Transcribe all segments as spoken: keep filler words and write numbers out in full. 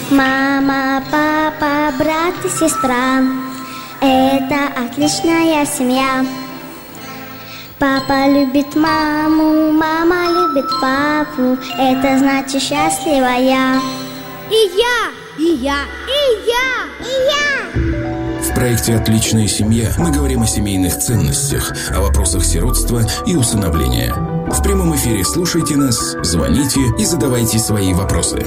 Мама, папа, брат и сестра — это отличная семья. Папа любит маму, мама любит папу, это значит счастлива я. И я, и я, и я, и я. В проекте «Отличная семья» мы говорим о семейных ценностях, о вопросах сиротства и усыновления. В прямом эфире слушайте нас, звоните и задавайте свои вопросы.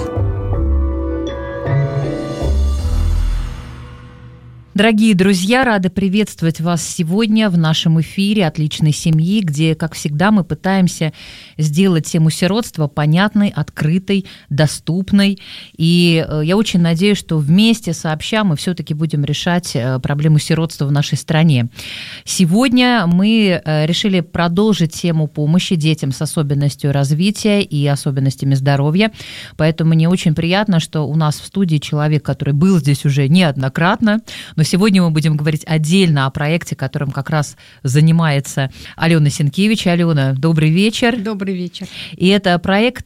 Дорогие друзья, рады приветствовать вас сегодня в нашем эфире «Отличной семьи», где, как всегда, мы пытаемся сделать тему сиротства понятной, открытой, доступной. И я очень надеюсь, что вместе сообща мы все-таки будем решать проблему сиротства в нашей стране. Сегодня мы решили продолжить тему помощи детям с особенностью развития и особенностями здоровья. Поэтому мне очень приятно, что у нас в студии человек, который был здесь уже неоднократно, но сегодня мы будем говорить отдельно о проекте, которым как раз занимается Алена Сенкевич. Алена, добрый вечер. Добрый вечер. И это проект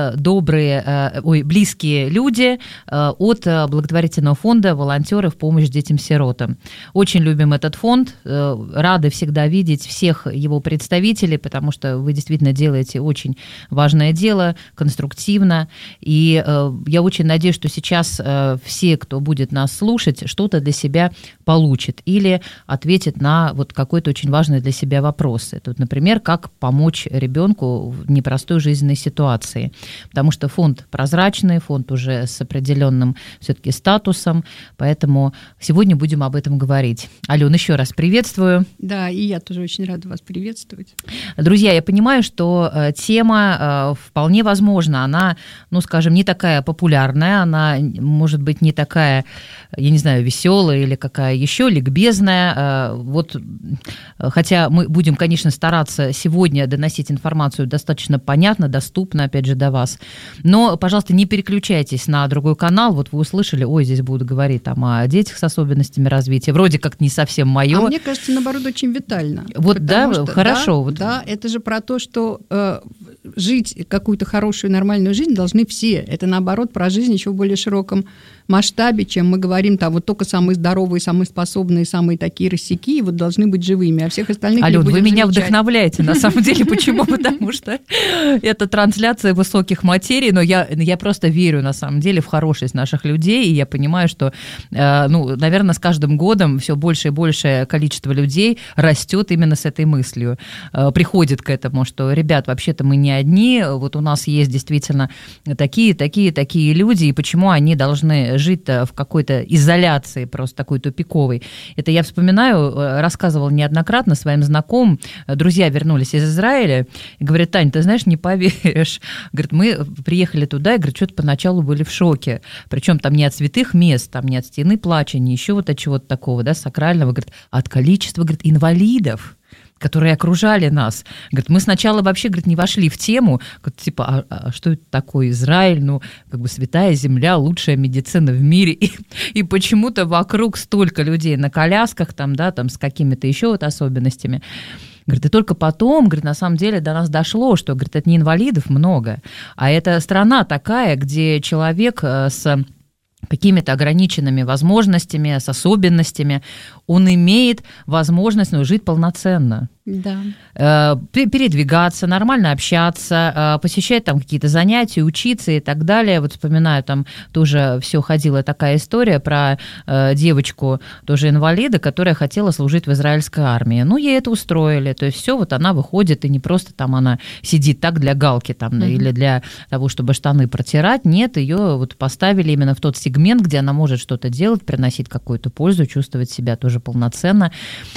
«Добрые, ой, близкие люди» от благотворительного фонда «Волонтеры в помощь детям-сиротам». Очень любим этот фонд, рады всегда видеть всех его представителей, потому что вы действительно делаете очень важное дело, конструктивно. И я очень надеюсь, что сейчас все, кто будет нас слушать, что-то для себя получит или ответит на вот какой-то очень важный для себя вопрос. Это, вот, например, как помочь ребенку в непростой жизненной ситуации. Потому что фонд прозрачный, фонд уже с определенным все-таки статусом, поэтому сегодня будем об этом говорить. Алена, еще раз приветствую. Да, и я тоже очень рада вас приветствовать. Друзья, я понимаю, что тема вполне возможно, она, ну, скажем, не такая популярная, она, может быть, не такая, я не знаю, веселая или какая еще, ликбезная. Вот, хотя мы будем, конечно, стараться сегодня доносить информацию достаточно понятно, доступно, опять же, до вас. Но, пожалуйста, не переключайтесь на другой канал. Вот вы услышали, ой, здесь будут говорить там о детях с особенностями развития. Вроде как не совсем мое. А мне кажется, наоборот, очень витально. Вот, да, что, хорошо. Да, вот. да, это же про то, что э, жить какую-то хорошую, нормальную жизнь должны все. Это, наоборот, про жизнь еще в более широком масштабе, чем мы говорим, там вот только самые здоровые, самые способные, самые такие рассеки, вот должны быть живыми, а всех остальных Алён, не будем вы меня замечать. Вдохновляете, на самом деле. Почему? Потому что это трансляция высоких материй, но я, я просто верю, на самом деле, в хорошесть наших людей, и я понимаю, что, ну, наверное, с каждым годом все больше и большее количество людей растет именно с этой мыслью, приходит к этому, что, ребят, вообще-то мы не одни, вот у нас есть действительно такие, такие, такие люди, и почему они должны жить в какой-то изоляции, просто такой тупиковой. Это я вспоминаю, рассказывала неоднократно своим знакомым, друзья вернулись из Израиля, и говорят: Тань, ты знаешь, не поверишь, говорит, мы приехали туда, и, говорит, что-то поначалу были в шоке, причем там не от святых мест, там не от стены плача, не еще вот от чего-то такого, да, сакрального, говорит, а от количества, говорит, инвалидов, которые окружали нас. Говорит, мы сначала вообще, говорит, не вошли в тему, говорит, типа, а, а что это такое Израиль, ну, как бы святая земля, лучшая медицина в мире, и, и почему-то вокруг столько людей на колясках, там, да, там, с какими-то еще вот особенностями. Говорит, и только потом, говорит, на самом деле до нас дошло, что, говорит, это не инвалидов много, а это страна такая, где человек с какими-то ограниченными возможностями, с особенностями, он имеет возможность, ну, жить полноценно. Да. Передвигаться, нормально общаться, посещать там какие-то занятия, учиться и так далее. Вот вспоминаю, там тоже все ходила такая история про девочку, тоже инвалида, которая хотела служить в израильской армии. Ну, ей это устроили. То есть все, вот она выходит, и не просто там она сидит так для галки там, mm-hmm. или для того, чтобы штаны протирать. Нет, ее вот поставили именно в тот сегмент, где она может что-то делать, приносить какую-то пользу, чувствовать себя тоже полноценно.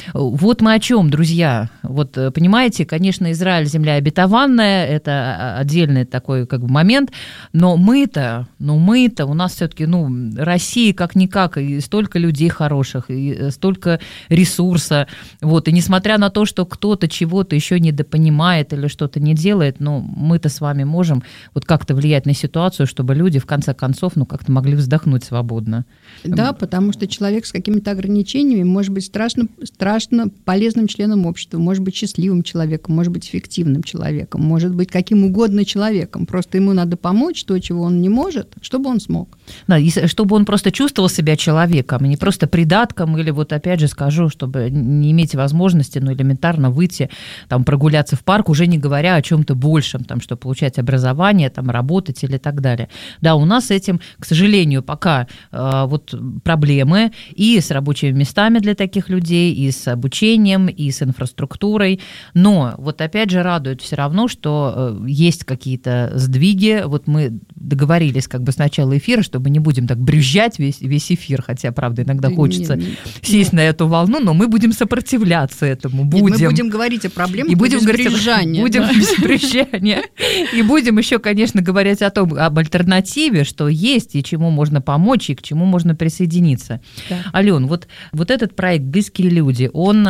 Вот мы о чем, друзья. Вот, понимаете, конечно, Израиль — земля обетованная, это отдельный такой как бы момент, но мы-то, ну мы-то, у нас все-таки, ну, Россия как-никак, и столько людей хороших, и столько ресурса, вот, и несмотря на то, что кто-то чего-то еще недопонимает или что-то не делает, ну, мы-то с вами можем вот как-то влиять на ситуацию, чтобы люди, в конце концов, ну, как-то могли вздохнуть свободно. Да, потому что человек с какими-то ограничениями может быть страшно, страшно полезным членом общества, может быть счастливым человеком, может быть эффективным человеком, может быть каким угодно человеком. Просто ему надо помочь то, чего он не может, чтобы он смог. Да, и чтобы он просто чувствовал себя человеком, не просто придатком, или вот опять же скажу, чтобы не иметь возможности, ну, элементарно выйти, там, прогуляться в парк, уже не говоря о чем-то большем, там, что получать образование, там, работать или так далее. Да, у нас с этим, к сожалению, пока э, вот проблемы и с рабочими местами для таких людей, и с обучением, и с инфраструктурой, но вот опять же радует все равно, что э, есть какие-то сдвиги. Вот мы договорились как бы с начала эфира, что мы не будем так брюзжать весь, весь эфир, хотя, правда, иногда да хочется не, не, сесть не. на эту волну, но мы будем сопротивляться этому. Будем. Нет, мы будем говорить о проблемах, и будем без говорить брюзжания. Будем да. без брюзжания. И будем еще, конечно, говорить о том, об альтернативе, что есть, и чему можно помочь, и к чему можно присоединиться. Да. Ален, вот, вот этот проект «Близкие люди», он...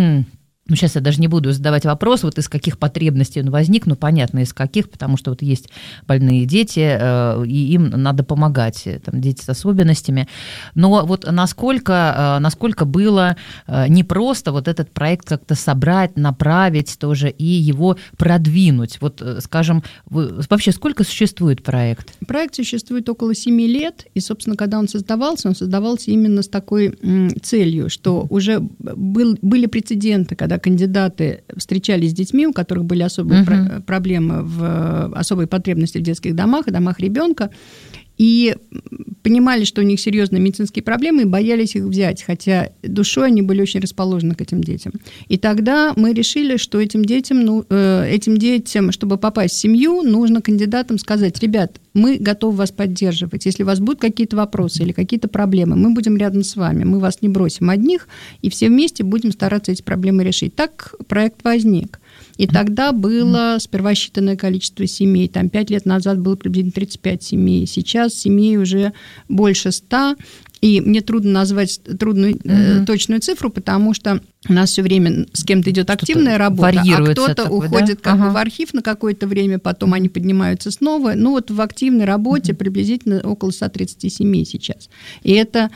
Ну, сейчас я даже не буду задавать вопрос, вот из каких потребностей он возник, ну, понятно, из каких, потому что вот есть больные дети, э, и им надо помогать, там, дети с особенностями. Но вот насколько, э, насколько было э, непросто вот этот проект как-то собрать, направить тоже и его продвинуть? Вот, э, скажем, вы, вообще сколько существует проект? Проект существует около семи лет, и, собственно, когда он создавался, он создавался именно с такой м, целью, что уже был, были прецеденты, когда кандидаты встречались с детьми, у которых были особые uh-huh. про- проблемы, в особые потребности в детских домах и домах ребенка, и понимали, что у них серьезные медицинские проблемы, и боялись их взять, хотя душой они были очень расположены к этим детям. И тогда мы решили, что этим детям, ну, э, этим детям, чтобы попасть в семью, нужно кандидатам сказать: ребят, мы готовы вас поддерживать. Если у вас будут какие-то вопросы или какие-то проблемы, мы будем рядом с вами, мы вас не бросим одних, и все вместе будем стараться эти проблемы решить. Так проект возник. И тогда было сперва считанное количество семей. Там пять лет назад было приблизительно тридцать пять семей. Сейчас семей уже больше ста. И мне трудно назвать трудную, mm-hmm. э, точную цифру, потому что у нас все время с кем-то идет активная работа, а кто-то такой, уходит да? как ага. бы в архив на какое-то время, потом они поднимаются снова. Ну вот в активной работе mm-hmm. приблизительно около ста тридцати семи сейчас. И это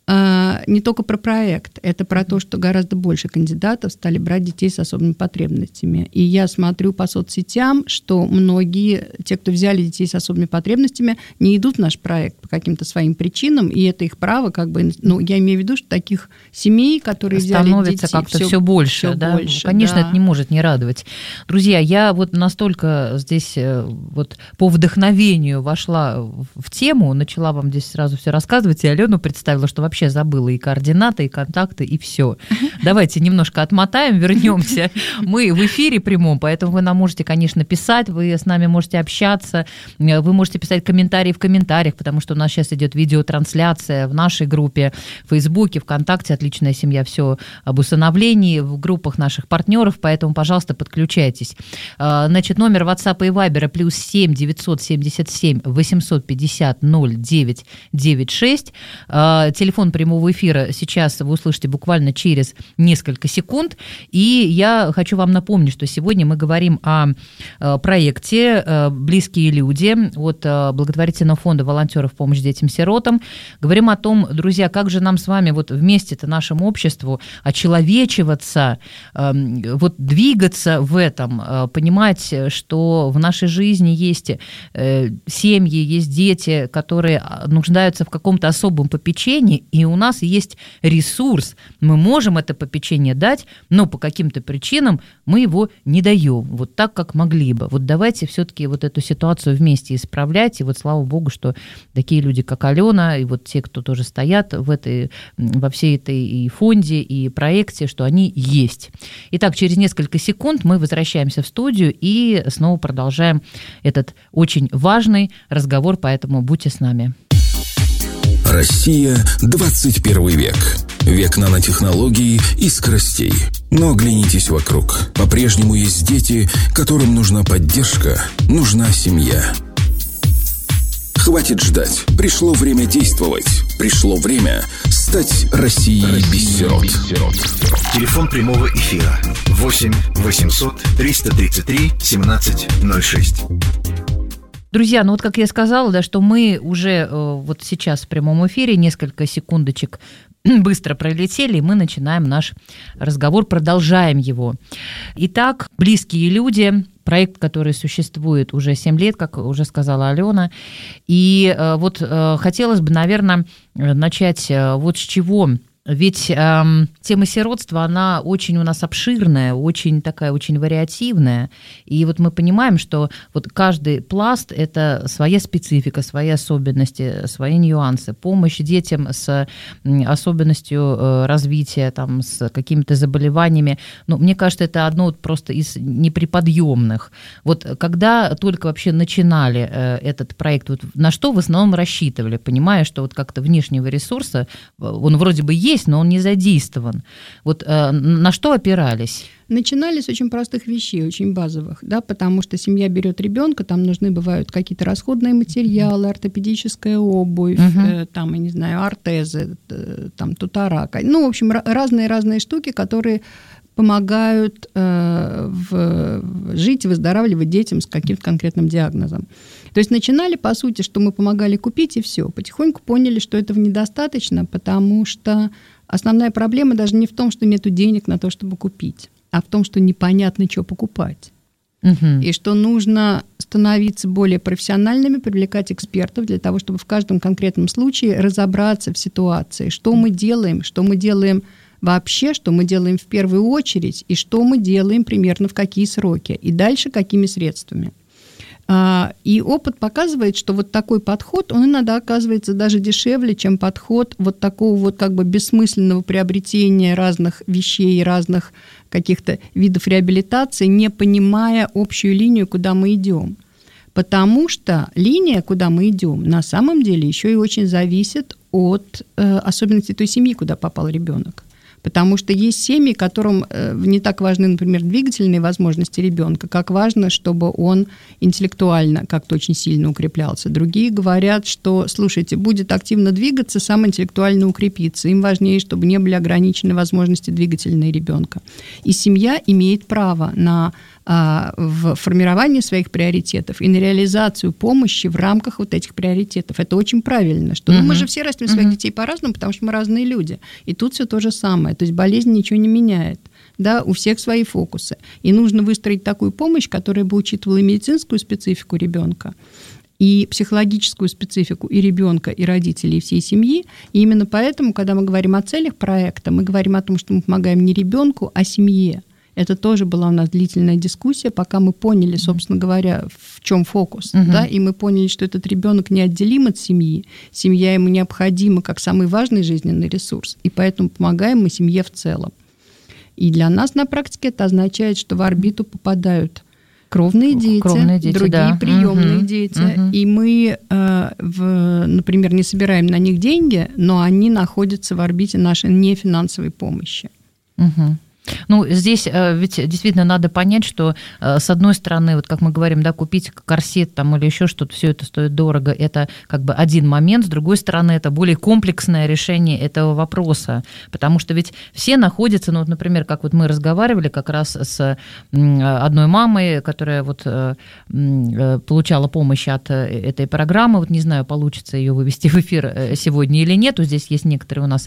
не только про проект, это про то, что гораздо больше кандидатов стали брать детей с особыми потребностями. И я смотрю по соцсетям, что многие, те, кто взяли детей с особыми потребностями, не идут в наш проект по каким-то своим причинам, и это их право, как бы, ну, я имею в виду, что таких семей, которые взяли детей... Становится как-то все, все больше, все да? больше, конечно, да. Это не может не радовать. Друзья, я вот настолько здесь вот по вдохновению вошла в тему, начала вам здесь сразу все рассказывать, и Алену представила, что вообще забыла и координаты, и контакты, и все. Давайте немножко отмотаем, вернемся. Мы в эфире прямом, поэтому вы нам можете, конечно, писать, вы с нами можете общаться, вы можете писать комментарии в комментариях, потому что у нас сейчас идет видеотрансляция в нашей группе в Фейсбуке, ВКонтакте, «Отличная семья», все об усыновлении, в группах наших партнеров, поэтому, пожалуйста, подключайтесь. Значит, номер WhatsApp и Viber плюс семь девятьсот семьдесят семь восемьсот пятьдесят ноль девять девять шесть. Телефон прямого эфира сейчас вы услышите буквально через несколько секунд. И я хочу вам напомнить, что сегодня мы говорим о проекте «Близкие люди» от благотворительного фонда волонтеров «Помощь детям-сиротам». Говорим о том, друзья, как же нам с вами вот вместе-то нашему обществу очеловечиваться, вот двигаться в этом, понимать, что в нашей жизни есть семьи, есть дети, которые нуждаются в каком-то особом попечении, и у нас есть ресурс, мы можем это попечение дать, но по каким-то причинам мы его не даем, вот так, как могли бы. Вот давайте все-таки вот эту ситуацию вместе исправлять, и вот слава богу, что такие люди, как Алена, и вот те, кто тоже стоят в этой, во всей этой и фонде, и проекте, что они есть. Итак, через несколько секунд мы возвращаемся в студию и снова продолжаем этот очень важный разговор, поэтому будьте с нами. Россия – двадцать первый век. Век нанотехнологий и скоростей. Но оглянитесь вокруг. По-прежнему есть дети, которым нужна поддержка, нужна семья. Хватит ждать. Пришло время действовать. Пришло время стать Россией без сирот. Телефон прямого эфира восемь восемьсот триста тридцать три семнадцать ноль шесть. Друзья, ну вот как я сказала, да, что мы уже вот сейчас в прямом эфире несколько секундочек быстро пролетели, и мы начинаем наш разговор, продолжаем его. Итак, «Близкие люди», проект, который существует уже семь лет, как уже сказала Алена. И вот хотелось бы, наверное, начать вот с чего. Ведь э, тема сиротства, она очень у нас обширная, очень такая, очень вариативная. И вот мы понимаем, что вот каждый пласт – это своя специфика, свои особенности, свои нюансы. Помощь детям с особенностью развития, там, с какими-то заболеваниями. Ну, мне кажется, это одно вот просто из неприподъемных. Вот когда только вообще начинали э, этот проект, вот на что в основном рассчитывали, понимая, что вот как-то внешнего ресурса, он вроде бы есть, но он не задействован. Вот э, на что опирались? Начинали с очень простых вещей, очень базовых, да, потому что семья берет ребенка, там нужны бывают какие-то расходные материалы, ортопедическая обувь, uh-huh. э, там, я не знаю, ортезы, э, там, тутора, ну, в общем, разные-разные штуки, которые помогают э, в, жить и выздоравливать детям с каким-то конкретным диагнозом. То есть начинали, по сути, что мы помогали купить, и все. Потихоньку поняли, что этого недостаточно, потому что основная проблема даже не в том, что нет денег на то, чтобы купить, а в том, что непонятно, что покупать. Угу. И что нужно становиться более профессиональными, привлекать экспертов для того, чтобы в каждом конкретном случае разобраться в ситуации, что мы делаем, что мы делаем вообще, что мы делаем в первую очередь, и что мы делаем примерно в какие сроки, и дальше какими средствами. И опыт показывает, что вот такой подход, он иногда оказывается даже дешевле, чем подход вот такого вот как бы бессмысленного приобретения разных вещей, разных каких-то видов реабилитации, не понимая общую линию, куда мы идем. Потому что линия, куда мы идем, на самом деле еще и очень зависит от э, особенностей той семьи, куда попал ребенок. Потому что есть семьи, которым не так важны, например, двигательные возможности ребенка, как важно, чтобы он интеллектуально как-то очень сильно укреплялся. Другие говорят, что, слушайте, будет активно двигаться, сам интеллектуально укрепится. Им важнее, чтобы не были ограничены возможности двигательные ребенка. И семья имеет право на в формировании своих приоритетов и на реализацию помощи в рамках вот этих приоритетов. Это очень правильно, что uh-huh. ну, мы же все растим своих uh-huh. детей по-разному, потому что мы разные люди. И тут все то же самое. То есть болезнь ничего не меняет. Да, у всех свои фокусы. И нужно выстроить такую помощь, которая бы учитывала и медицинскую специфику ребенка, и психологическую специфику и ребенка, и родителей, и всей семьи. И именно поэтому, когда мы говорим о целях проекта, мы говорим о том, что мы помогаем не ребенку, а семье. Это тоже была у нас длительная дискуссия, пока мы поняли, собственно говоря, в чем фокус. Uh-huh. Да? И мы поняли, что этот ребенок неотделим от семьи. Семья ему необходима как самый важный жизненный ресурс. И поэтому помогаем мы семье в целом. И для нас на практике это означает, что в орбиту попадают кровные дети, кровные дети другие да. приемные uh-huh. дети. Uh-huh. И мы, э, в, например, не собираем на них деньги, но они находятся в орбите нашей нефинансовой помощи. Uh-huh. Ну, здесь ведь действительно надо понять, что с одной стороны, вот как мы говорим, да, купить корсет там или еще что-то, все это стоит дорого, это как бы один момент, с другой стороны, это более комплексное решение этого вопроса, потому что ведь все находятся, ну, вот, например, как вот мы разговаривали как раз с одной мамой, которая вот получала помощь от этой программы, вот не знаю, получится ее вывести в эфир сегодня или нет, здесь есть некоторые у нас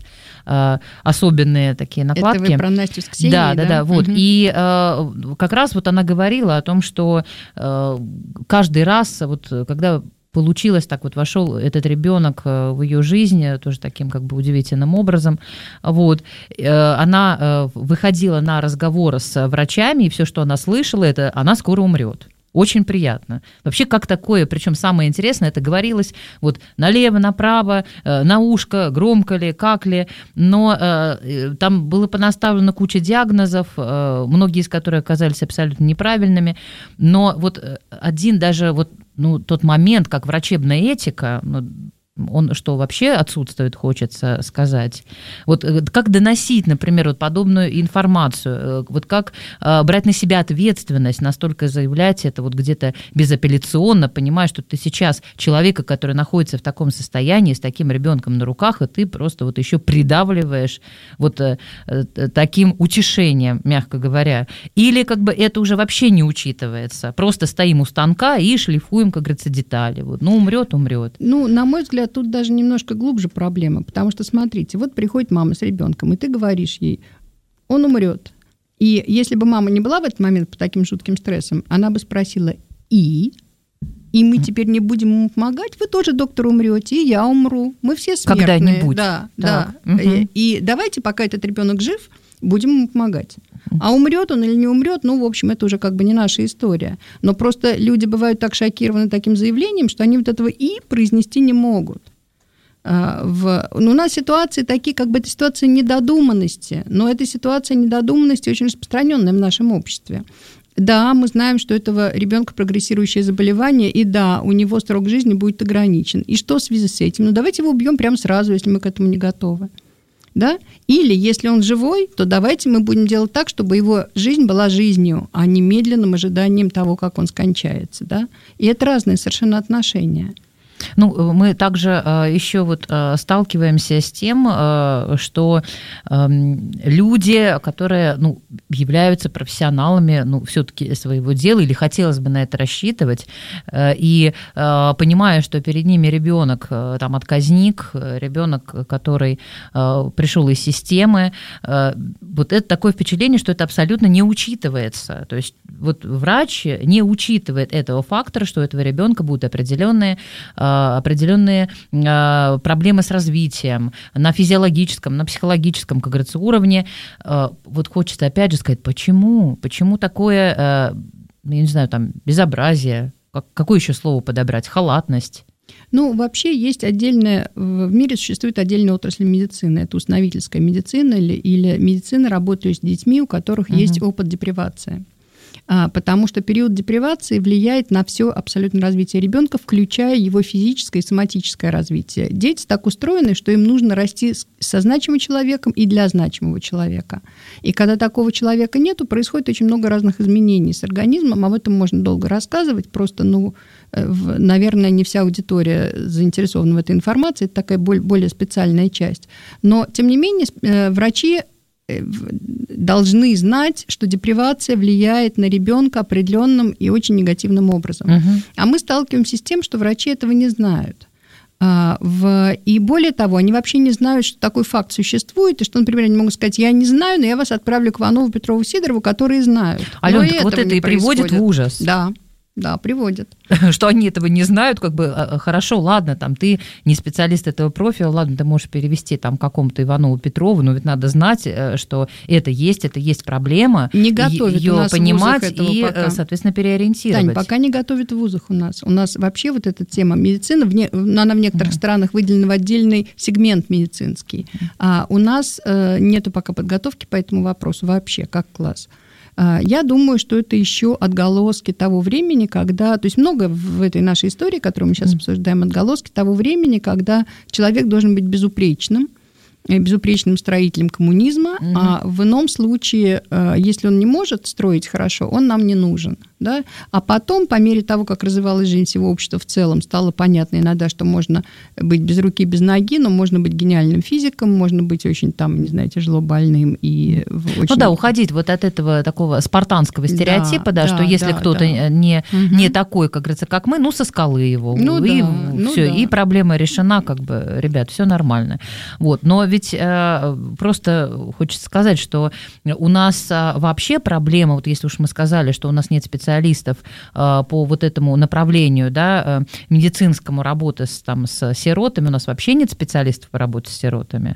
особенные такие накладки. Это вы про Настю с Ксенией? Да, да, да, да, вот. Угу. И э, как раз вот она говорила о том, что э, каждый раз, вот, когда получилось так, вот вошел этот ребенок в ее жизнь, тоже таким как бы удивительным образом, вот, э, она э, выходила на разговор с врачами, и все, что она слышала, это «она скоро умрет». Очень приятно. Вообще, как такое, причем самое интересное, это говорилось вот налево, направо, э, на ушко, громко ли, как ли, но э, там было понаставлено куча диагнозов, э, многие из которых оказались абсолютно неправильными, но вот один даже вот, ну, тот момент, как врачебная этика, ну, Он что, вообще отсутствует, хочется сказать? Вот как доносить, например, вот подобную информацию? Вот как брать на себя ответственность, настолько заявлять это вот где-то безапелляционно, понимая, что ты сейчас человека, который находится в таком состоянии, с таким ребенком на руках, и ты просто вот еще придавливаешь вот таким утешением, мягко говоря. Или как бы это уже вообще не учитывается? Просто стоим у станка и шлифуем, как говорится, детали. Вот. Ну, умрет, умрет. Ну, на мой взгляд, тут даже немножко глубже проблема, потому что, смотрите, вот приходит мама с ребенком, и ты говоришь ей, он умрет. И если бы мама не была в этот момент под таким жутким стрессом, она бы спросила, и? И мы теперь не будем ему помогать? Вы тоже, доктор, умрете, и я умру. Мы все смертные. Когда-нибудь. Да, так. да. Угу. И, и давайте, пока этот ребенок жив, будем ему помогать. А умрет он или не умрет, ну, в общем, это уже как бы не наша история. Но просто люди бывают так шокированы таким заявлением, что они вот этого «и» произнести не могут. В... Ну, у нас ситуации такие, как бы это ситуация недодуманности, но эта ситуация недодуманности очень распространенная в нашем обществе. Да, мы знаем, что у этого ребенка прогрессирующее заболевание, и да, у него срок жизни будет ограничен. И что в связи с этим? Ну, давайте его убьем прямо сразу, если мы к этому не готовы. Да? Или, если он живой, то давайте мы будем делать так, чтобы его жизнь была жизнью, а не медленным ожиданием того, как он скончается. Да? И это разные совершенно отношения. Ну, мы также еще вот сталкиваемся с тем, что люди, которые, ну, являются профессионалами, ну, все-таки своего дела, или хотелось бы на это рассчитывать, и понимая, что перед ними ребенок, там, отказник, ребенок, который пришел из системы, вот это такое впечатление, что это абсолютно не учитывается. То есть вот врач не учитывает этого фактора, что у этого ребенка будут определенные определенные проблемы с развитием на физиологическом, на психологическом, как говорится, уровне. Вот хочется опять же сказать, почему? Почему такое, я не знаю, там, безобразие? Какое еще слово подобрать? Халатность? Ну, вообще есть отдельная, в мире существует отдельная отрасль медицины. Это установительская медицина или, или медицина, работающая с детьми, у которых угу. есть опыт депривации. Потому что период депривации влияет на все абсолютно развитие ребенка, включая его физическое и соматическое развитие. Дети так устроены, что им нужно расти со значимым человеком и для значимого человека. И когда такого человека нету, происходит очень много разных изменений с организмом. Об этом можно долго рассказывать. Просто, ну, наверное, не вся аудитория заинтересована в этой информации. Это такая более специальная часть. Но, тем не менее, врачи должны знать, что депривация влияет на ребенка определенным и очень негативным образом. Угу. А мы сталкиваемся с тем, что врачи этого не знают. А, в, и более того, они вообще не знают, что такой факт существует, и что, например, они могут сказать, я не знаю, но я вас отправлю к Иванову, Петрову, Сидорову, которые знают. Алёна, так вот это и приводит в ужас. Да. Да, приводят. Что они этого не знают, как бы, хорошо, ладно, там, ты не специалист этого профиля, ладно, ты можешь перевести там какому-то Иванову Петрову, но ведь надо знать, что это есть, это есть проблема. Не готовят ее у нас понимать в вузах этого и, пока. Соответственно, переориентировать. Тань, пока не готовят в вузах у нас. У нас вообще вот эта тема медицины, в не, она в некоторых mm. странах выделена в отдельный сегмент медицинский. А у нас э, нету пока подготовки по этому вопросу вообще, как класс. Я думаю, что это еще отголоски того времени, когда... То есть много в этой нашей истории, которую мы сейчас mm. обсуждаем, отголоски того времени, когда человек должен быть безупречным, безупречным строителем коммунизма, mm-hmm. а в ином случае, если он не может строить хорошо, он нам не нужен. Да? А потом, по мере того, как развивалась жизнь всего общества в целом, стало понятно иногда, что можно быть без руки, без ноги, но можно быть гениальным физиком, можно быть очень, там, не знаю, тяжело больным. И очень... Ну да, уходить вот от этого такого спартанского стереотипа, да, да, да что если да, кто-то да. Не, угу. не такой, как говорится, как мы, ну, со скалы его, ну, и да, ну, все, да. и проблема решена, как бы, ребят, все нормально. Вот. Но ведь э, просто хочется сказать, что у нас а, вообще проблема, вот если уж мы сказали, что у нас нет специалистов, специалистов по вот этому направлению, да, медицинскому, работы с, там, с сиротами. У нас вообще нет специалистов по работе с сиротами.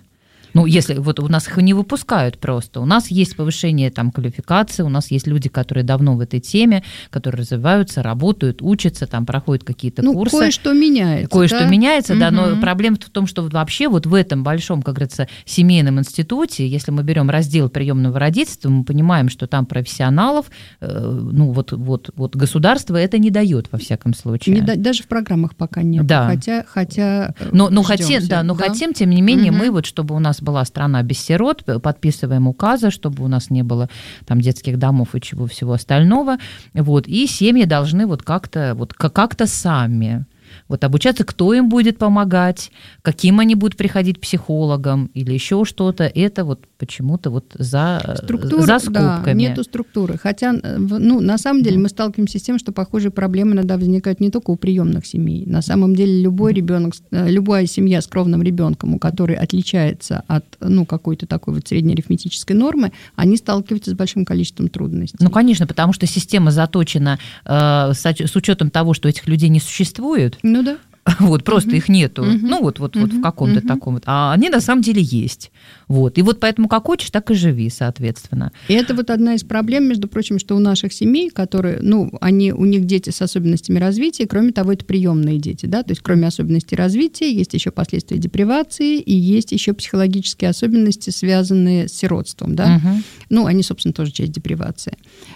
Ну, если вот у нас их не выпускают просто, у нас есть повышение там квалификации, у нас есть люди, которые давно в этой теме, которые развиваются, работают, учатся, там проходят какие-то ну, курсы. Кое-что меняется. Кое-что да? меняется, угу. да, но проблема в том, что вообще вот в этом большом, как говорится, семейном институте, если мы берем раздел приемного родительства, мы понимаем, что там профессионалов, э, ну вот, вот, вот государство это не дает во всяком случае. Не, даже в программах пока нет. Да. Хотя, хотя но, но хотим, да, но да? хотим, тем не менее, угу. мы вот, чтобы у нас была страна без сирот, подписываем указы, чтобы у нас не было там детских домов и чего всего остального, вот, и семьи должны вот как-то, вот как-то сами вот обучаться, кто им будет помогать, каким они будут приходить психологам или еще что-то, это вот почему-то вот за, Структура, за скобками. Да, нету структуры. Хотя, ну, на самом деле мы сталкиваемся с тем, что похожие проблемы иногда возникают не только у приемных семей. На самом деле любой ребенок, любая семья с кровным ребенком, у которой отличается от, ну, какой-то такой вот среднеарифметической нормы, они сталкиваются с большим количеством трудностей. Ну, конечно, потому что система заточена э, с, с учетом того, что этих людей не существует. Ну да. Вот, просто uh-huh. их нету, uh-huh. ну вот, вот, uh-huh. вот в каком-то uh-huh. таком, а они на самом деле есть. Вот. И вот поэтому как хочешь, так и живи, соответственно. И это вот одна из проблем, между прочим, что у наших семей, которые, ну, они, у них дети с особенностями развития, кроме того, это приемные дети, да, то есть кроме особенностей развития есть еще последствия депривации и есть еще психологические особенности, связанные с сиротством, да. Uh-huh. Ну, они, собственно, тоже часть депривации.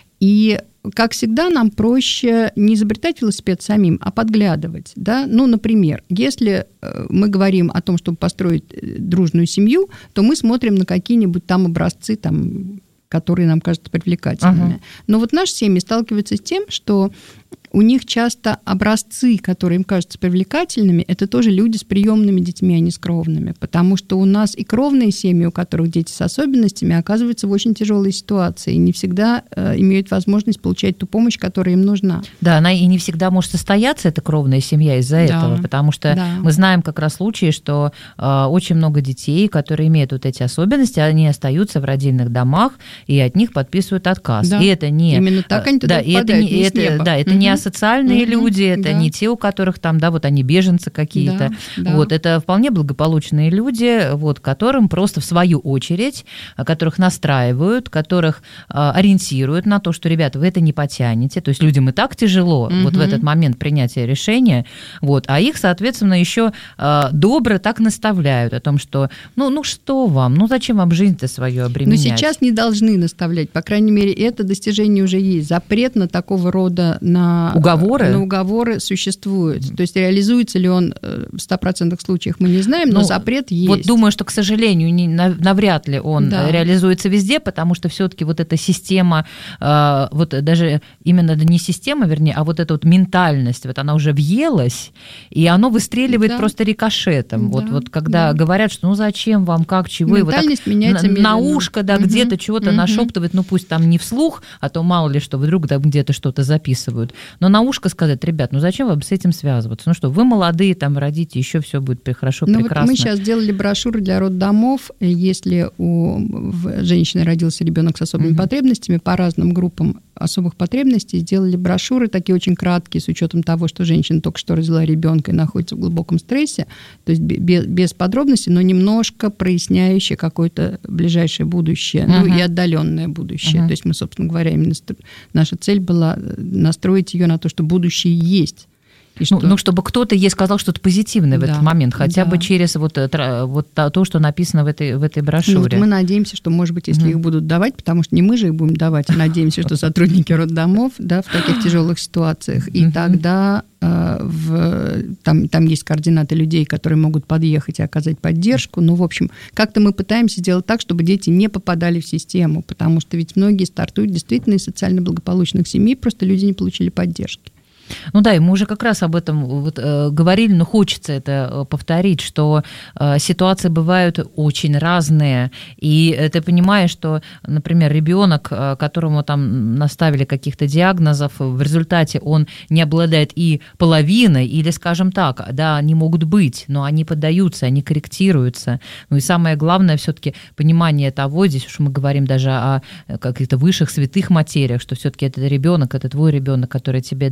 И, как всегда, нам проще не изобретать велосипед самим, а подглядывать. Да? Ну, например, если мы говорим о том, чтобы построить дружную семью, то мы смотрим на какие-нибудь там образцы, там, которые нам кажутся привлекательными. Uh-huh. Но вот наши семьи сталкиваются с тем, что у них часто образцы, которые им кажутся привлекательными, это тоже люди с приемными детьми, а не с кровными. Потому что у нас и кровные семьи, у которых дети с особенностями, оказываются в очень тяжелой ситуации и не всегда э, имеют возможность получать ту помощь, которая им нужна. Да, она и не всегда может состояться, эта кровная семья, из-за да. этого, потому что да. мы знаем как раз случаи, что э, очень много детей, которые имеют вот эти особенности, они остаются в родильных домах, и от них подписывают отказ. Да. И это не... Именно так они туда да, и это не, не это, да, это угу. не социальные угу, люди, это да. не те, у которых там, да, вот они беженцы какие-то. Да, да. Вот, это вполне благополучные люди, вот, которым просто в свою очередь, которых настраивают, которых а, ориентируют на то, что, ребята, вы это не потянете. То есть людям и так тяжело угу. вот в этот момент принятия решения, вот, а их, соответственно, еще а, добро так наставляют о том, что, ну, ну что вам, ну зачем вам жизнь-то свою обременять? Но сейчас не должны наставлять, по крайней мере, это достижение уже есть. Запрет на такого рода, на Уговоры? На уговоры существует. То есть реализуется ли он в ста процентах случаях, мы не знаем, но ну, запрет есть. Вот думаю, что, к сожалению, не, навряд ли он да. реализуется везде, потому что все-таки вот эта система, вот даже именно не система, вернее, а вот эта вот ментальность, вот она уже въелась, и оно выстреливает да. просто рикошетом. Да. Вот, вот когда да. говорят, что ну зачем вам, как, чего, и вот так меняется на, на ушко, да, угу. где-то чего-то угу. нашептывать, ну пусть там не вслух, а то мало ли что, вдруг там где-то что-то записывают. Но на ушко сказать, ребят, ну зачем вам с этим связываться? Ну что, вы молодые, там родите, еще все будет хорошо, ну прекрасно. Вот мы сейчас сделали брошюры для роддомов. Если у женщины родился ребенок с особыми mm-hmm. потребностями, по разным группам особых потребностей сделали брошюры, такие очень краткие, с учетом того, что женщина только что родила ребенка и находится в глубоком стрессе, то есть без, без подробностей, но немножко проясняющие какое-то ближайшее будущее, uh-huh. ну и отдаленное будущее. Uh-huh. То есть мы, собственно говоря, именно наша цель была настроить ее на то, что будущее есть. Ну, что... ну, чтобы кто-то ей сказал что-то позитивное в да, этот момент, хотя да. бы через вот, вот то, что написано в этой, в этой брошюре. Ну, вот мы надеемся, что, может быть, если mm. их будут давать, потому что не мы же их будем давать, а надеемся, что сотрудники роддомов да, в таких тяжелых ситуациях, и тогда э, в, там, там есть координаты людей, которые могут подъехать и оказать поддержку. Ну, в общем, как-то мы пытаемся сделать так, чтобы дети не попадали в систему, потому что ведь многие стартуют действительно из социально благополучных семей, просто люди не получили поддержки. Ну да, и мы уже как раз об этом вот, э, говорили, но хочется это повторить, что э, ситуации бывают очень разные, и ты понимаешь, что, например, ребенок, э, которому там наставили каких-то диагнозов, в результате он не обладает и половиной, или, скажем так, да, они могут быть, но они поддаются, они корректируются. Ну и самое главное все-таки понимание того, здесь уж мы говорим даже о каких-то высших святых материях, что все-таки этот ребенок, это твой ребенок, который тебе дан, и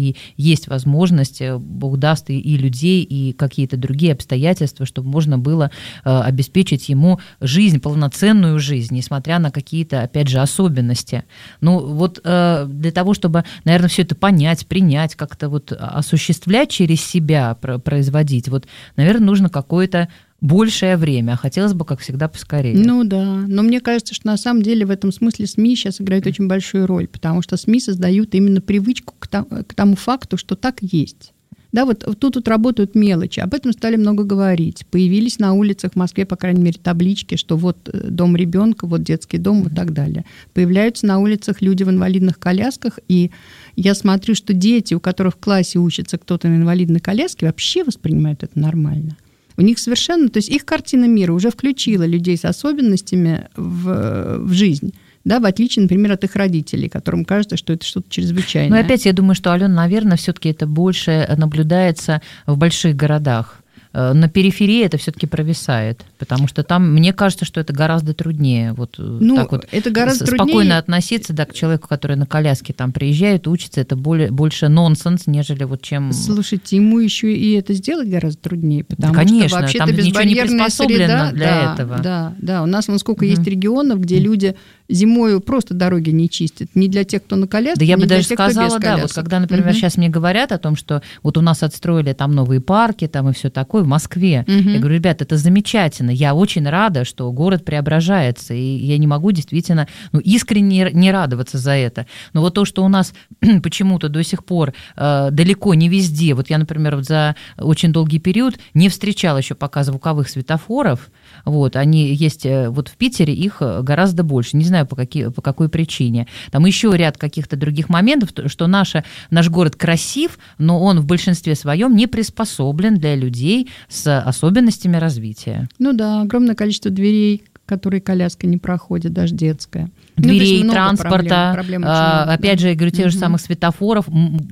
и есть возможность, Бог даст, и, и людей, и какие-то другие обстоятельства, чтобы можно было э, обеспечить ему жизнь, полноценную жизнь, несмотря на какие-то, опять же, особенности. Ну, вот э, для того, чтобы, наверное, все это понять, принять, как-то вот осуществлять через себя, производить, вот, наверное, нужно какое-то большее время, а хотелось бы, как всегда, поскорее. Ну да, но мне кажется, что на самом деле в этом смысле СМИ сейчас играют очень большую роль, потому что СМИ создают именно привычку к тому, к тому факту, что так есть. Да, вот тут вот работают мелочи, об этом стали много говорить. Появились на улицах в Москве, по крайней мере, таблички, что вот дом ребенка, вот детский дом, вот так далее. Появляются на улицах люди в инвалидных колясках, и я смотрю, что дети, у которых в классе учится кто-то на инвалидной коляске, вообще воспринимают это нормально. У них совершенно, то есть их картина мира уже включила людей с особенностями в, в жизнь, да, в отличие, например, от их родителей, которым кажется, что это что-то чрезвычайное. Но опять я думаю, что, Алена, наверное, все-таки это больше наблюдается в больших городах. На периферии это все-таки провисает, потому что там, мне кажется, что это гораздо труднее. Вот ну, так вот это гораздо спокойно труднее. относиться, да, к человеку, который на коляске там приезжает, учится, это более, больше нонсенс, нежели вот чем... Слушайте, ему еще и это сделать гораздо труднее, потому Конечно, что вообще-то там ничего не безбарьерная приспособлено среда, для да, этого. Да, да, у нас вон сколько Угу. есть регионов, где люди зимою просто дороги не чистят, не для тех, кто на коляске, да я не бы для даже тех, сказала, кто без да, колясок. вот когда, например, Угу. сейчас мне говорят о том, что вот у нас отстроили там новые парки там и все такое в Москве, угу. Я говорю, ребят, это замечательно, я очень рада, что город преображается, и я не могу действительно, ну, искренне не радоваться за это. Но вот то, что у нас почему-то до сих пор э, далеко не везде, вот я, например, вот за очень долгий период не встречала еще пока звуковых светофоров, вот, они есть вот в Питере, их гораздо больше, не знаю по, какие, по какой причине. Там еще ряд каких-то других моментов, что наша, наш город красив, но он в большинстве своем не приспособлен для людей с особенностями развития. Ну да, огромное количество дверей, которые коляска не проходит, даже детская. Дверей, ну, транспорта, проблем, проблем а, много, опять да. же, я говорю, тех угу. же самых светофоров,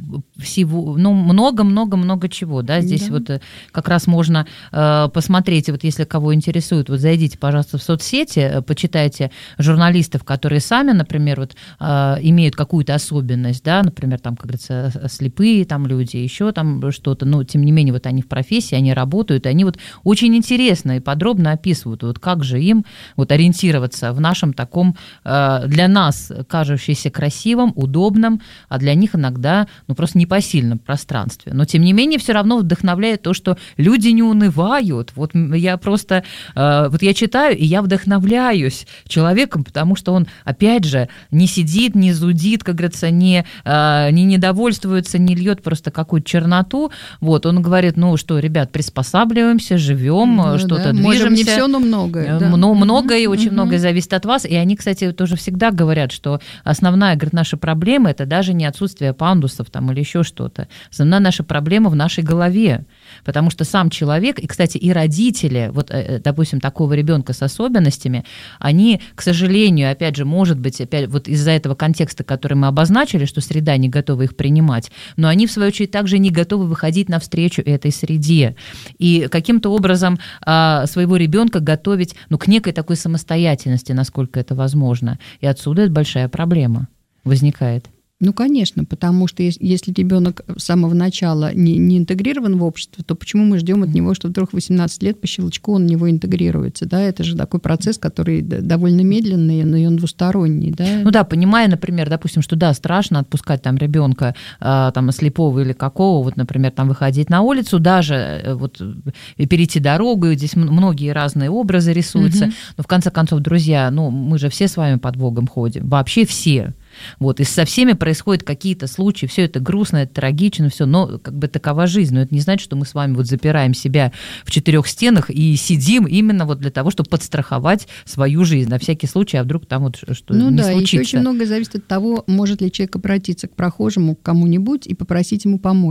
всего, ну, много-много-много чего, да, здесь да. вот как раз можно э, посмотреть, вот если кого интересует, вот зайдите, пожалуйста, в соцсети, почитайте журналистов, которые сами, например, вот э, имеют какую-то особенность, да, например, там, как говорится, слепые там люди, еще там что-то, но тем не менее, вот они в профессии, они работают, и они вот очень интересно и подробно описывают, вот как же им вот ориентироваться в нашем таком э, для нас кажущийся красивым, удобным, а для них иногда ну, просто непосильном пространстве. Но, тем не менее, все равно вдохновляет то, что люди не унывают. Вот я просто, вот я читаю, и я вдохновляюсь человеком, потому что он, опять же, не сидит, не зудит, как говорится, не, не недовольствуется, не льет просто какую-то черноту. Вот, он говорит, ну что, ребят, приспосабливаемся, живем, ну, что-то да. движемся. Можем не все, но многое. Да. Но многое, и очень угу. многое зависит от вас. И они, кстати, тоже всегда говорят, что основная, говорит, наша проблема – это даже не отсутствие пандусов там, или еще что-то. Основная наша проблема в нашей голове. Потому что сам человек, и, кстати, и родители, вот, допустим, такого ребенка с особенностями, они, к сожалению, опять же, может быть, опять вот из-за этого контекста, который мы обозначили, что среда не готова их принимать, но они, в свою очередь, также не готовы выходить навстречу этой среде. И каким-то образом а, своего ребенка готовить ну, к некой такой самостоятельности, насколько это возможно. И отсюда большая проблема возникает. Ну, конечно, потому что если ребенок с самого начала не, не интегрирован в общество, то почему мы ждем от него, что вдруг в восемнадцать лет по щелчку он в него интегрируется? Да? Это же такой процесс, который довольно медленный, но и он двусторонний. Да? Ну да, понимая, например, допустим, что да, страшно отпускать там ребенка там, слепого или какого, вот, например, там выходить на улицу, даже вот перейти дорогу, здесь многие разные образы рисуются, угу. но в конце концов, друзья, ну мы же все с вами под Богом ходим, вообще все. Вот, и со всеми происходят какие-то случаи, все это грустно, это трагично, все, но как бы такова жизнь. Но это не значит, что мы с вами вот запираем себя в четырех стенах и сидим именно вот для того, чтобы подстраховать свою жизнь на всякий случай, а вдруг там вот что ну, не да, случится. Ну да, еще очень многое зависит от того, может ли человек обратиться к прохожему, к кому-нибудь и попросить ему помочь.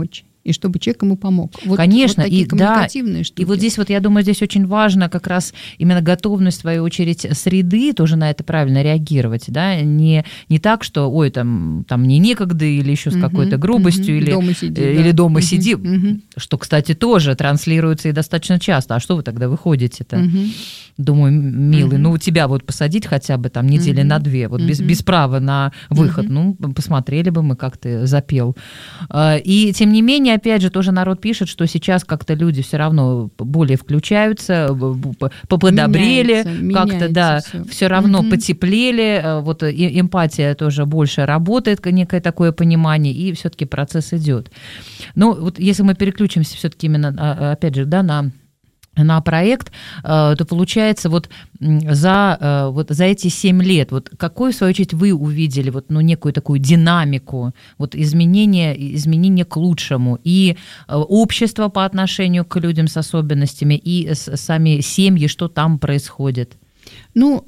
и чтобы человек ему помог. Вот, Конечно, вот такие и, коммуникативные да, штуки. И вот здесь вот, я думаю, здесь очень важно как раз именно готовность, в свою очередь, среды тоже на это правильно реагировать, да, не, не так, что, ой, там, там мне некогда, или еще с угу, какой-то грубостью, угу, или дома сиди, или да. дома угу, сиди, угу. что, кстати, тоже транслируется и достаточно часто. А что вы тогда выходите-то? Угу. Думаю, милый, угу. ну, тебя вот посадить хотя бы там недели угу. на две, вот угу. без, без права на выход, угу. ну, посмотрели бы мы, как ты запел. И, тем не менее, опять же, тоже народ пишет, что сейчас как-то люди все равно более включаются, поподобрели, меняется, как-то, меняется да, все, все равно угу. потеплели, вот эмпатия тоже больше работает, некое такое понимание, и все-таки процесс идет. Ну, вот если мы переключимся все-таки именно, опять же, да, на на проект, то получается вот за, вот за эти семь лет, вот какой, в свою очередь, вы увидели вот, ну, некую такую динамику, вот изменения, изменения к лучшему, и общество по отношению к людям с особенностями, и сами семьи, что там происходит? Ну,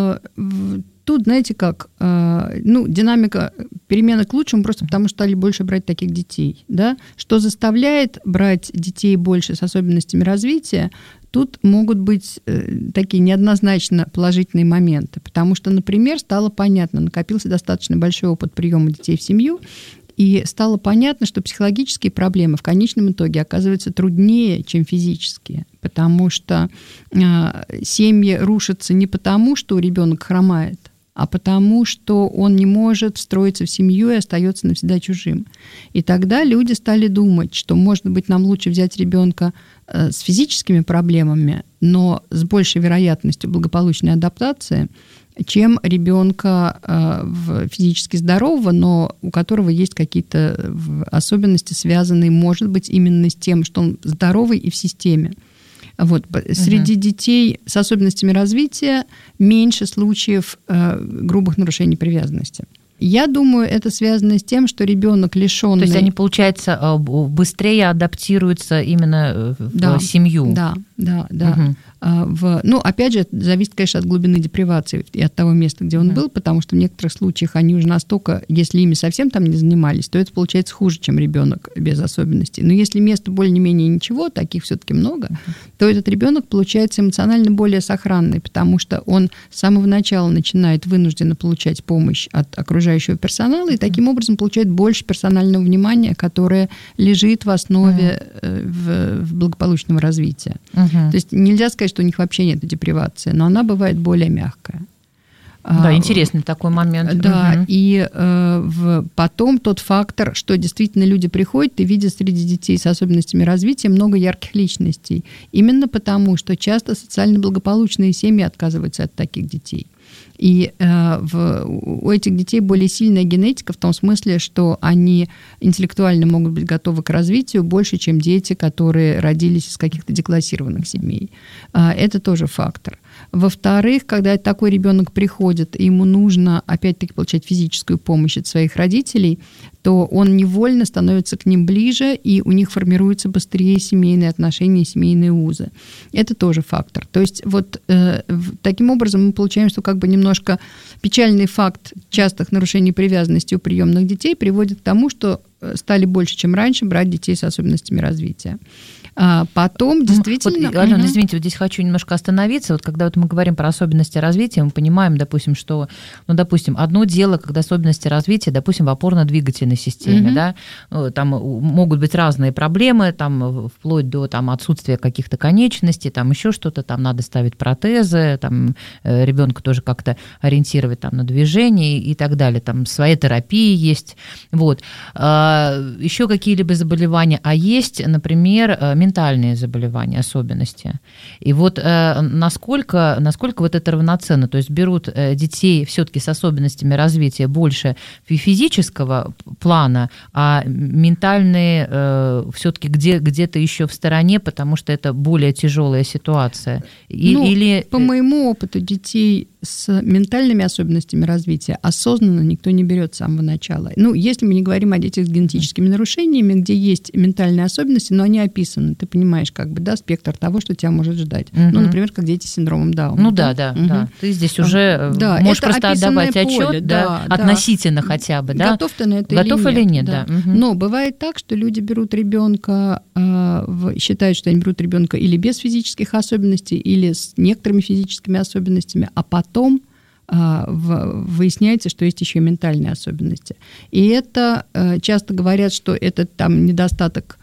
тут, знаете как, ну, динамика перемены к лучшему просто потому, что стали больше брать таких детей, да, что заставляет брать детей больше с особенностями развития. Тут могут быть такие неоднозначно положительные моменты, потому что, например, стало понятно, накопился достаточно большой опыт приема детей в семью, и стало понятно, что психологические проблемы в конечном итоге оказываются труднее, чем физические, потому что семьи рушатся не потому, что ребенок хромает, а потому, что он не может встроиться в семью и остается навсегда чужим. И тогда люди стали думать, что, может быть, нам лучше взять ребенка с физическими проблемами, но с большей вероятностью благополучной адаптации, чем ребенка физически здорового, но у которого есть какие-то особенности, связанные, может быть, именно с тем, что он здоровый и в системе. Вот. Uh-huh. Среди детей с особенностями развития меньше случаев э, грубых нарушений привязанности. Я думаю, это связано с тем, что ребенок лишенный... То есть они, получается, быстрее адаптируются именно в да, семью. Да, да, да. Угу. В, ну, опять же, это зависит, конечно, от глубины депривации и от того места, где он угу. был, потому что в некоторых случаях они уже настолько, если ими совсем там не занимались, то это получается хуже, чем ребенок без особенностей. Но если место более-менее ничего, таких все-таки много, угу. то этот ребенок получается эмоционально более сохранный, потому что он с самого начала начинает вынужденно получать помощь от окружающего персонала и таким образом получает больше персонального внимания, которое лежит в основе угу. в, в благополучного развития. Угу. То есть нельзя сказать, что у них вообще нет депривации, но она бывает более мягкая. Да, а, интересный такой момент. Да, угу. и э, в, потом тот фактор, что действительно люди приходят и видят среди детей с особенностями развития много ярких личностей. Именно потому, что часто социально благополучные семьи отказываются от таких детей. И э, в, у этих детей более сильная генетика в том смысле, что они интеллектуально могут быть готовы к развитию больше, чем дети, которые родились из каких-то деклассированных семей. Э, это тоже фактор. Во-вторых, когда такой ребенок приходит, и ему нужно, опять-таки, получать физическую помощь от своих родителей, то он невольно становится к ним ближе, и у них формируются быстрее семейные отношения, семейные узы. Это тоже фактор. То есть вот э, таким образом мы получаем, что как бы немножко печальный факт частых нарушений привязанности у приемных детей приводит к тому, что стали больше, чем раньше, брать детей с особенностями развития. А потом действительно... Вот, Алена, угу. извините, вот здесь хочу немножко остановиться. Вот когда вот мы говорим про особенности развития, мы понимаем, допустим, что, ну, допустим, одно дело, когда особенности развития, допустим, в опорно-двигательной системе, угу. да, там могут быть разные проблемы, там, вплоть до там, отсутствия каких-то конечностей, там еще что-то, там надо ставить протезы, там ребенка тоже как-то ориентировать там, на движение и так далее, там своя терапия есть, вот. Еще какие-либо заболевания, а есть, например, ментальные заболевания, особенности. И вот э, насколько, насколько вот это равноценно, то есть берут э, детей все-таки с особенностями развития больше физического плана, а ментальные э, все-таки где, где-то еще в стороне, потому что это более тяжелая ситуация. И, ну, или... По моему опыту детей с ментальными особенностями развития осознанно никто не берет с самого начала. Ну, если мы не говорим о детях с генетическими нарушениями, где есть ментальные особенности, но они описаны, ты понимаешь, как бы, да, спектр того, что тебя может ждать. Угу. Ну, например, как дети с синдромом Дауна. Ну да, да, да. Угу. да. Ты здесь уже да, можешь просто отдавать поле, отчет, да, да, относительно да. хотя бы, да? Готов ты на это Готов или нет? Или нет да. Да. Угу. Но бывает так, что люди берут ребенка, э, считают, что они берут ребенка или без физических особенностей, или с некоторыми физическими особенностями, а потом э, в, выясняется, что есть еще и ментальные особенности. И это э, часто говорят, что это там недостаток